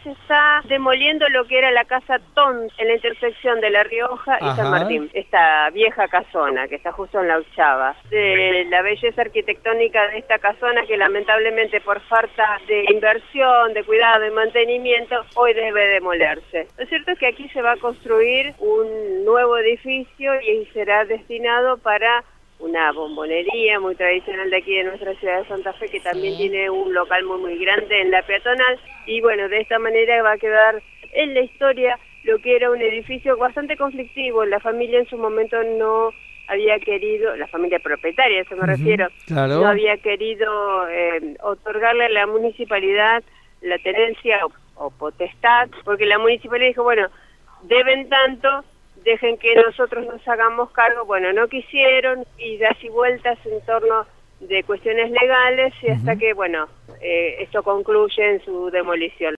se está demoliendo lo que era la casa Tons en la intersección de La Rioja y Ajá. San Martín. Esta vieja casona que está justo en La Ochava. De la belleza arquitectónica de esta casona que lamentablemente por falta de inversión, de cuidado y mantenimiento, hoy debe demolerse. Lo cierto es que aquí se va a construir un nuevo edificio y será destinado para una bombonería muy tradicional de aquí de nuestra ciudad de Santa Fe, que también tiene un local muy grande en la peatonal, y bueno, de esta manera va a quedar en la historia lo que era un edificio bastante conflictivo. La familia en su momento no había querido, la familia propietaria, a eso me refiero, claro. no había querido otorgarle a la municipalidad la tenencia o potestad, porque la municipalidad dijo, bueno, deben tanto, dejen que nosotros nos hagamos cargo. Bueno, no quisieron, y das y vueltas en torno de cuestiones legales, y hasta que, bueno, esto concluye en su demolición.